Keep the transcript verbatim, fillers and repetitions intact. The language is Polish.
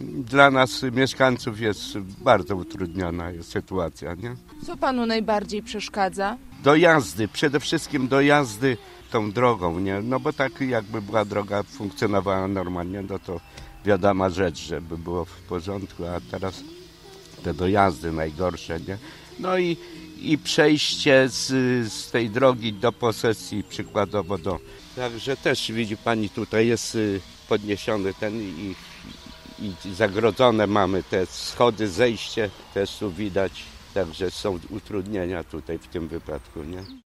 dla nas mieszkańców jest bardzo utrudniona jest sytuacja, nie? Co panu najbardziej przeszkadza? Do jazdy, przede wszystkim do jazdy tą drogą, nie? No bo tak jakby była droga funkcjonowała normalnie, no to wiadoma rzecz, żeby było w porządku, a teraz te dojazdy najgorsze, nie? No i, i przejście z, z tej drogi do posesji przykładowo do... Także też widzi pani, tutaj jest podniesiony ten i, i zagrodzone mamy te schody, zejście też tu widać, także są utrudnienia tutaj w tym wypadku, nie?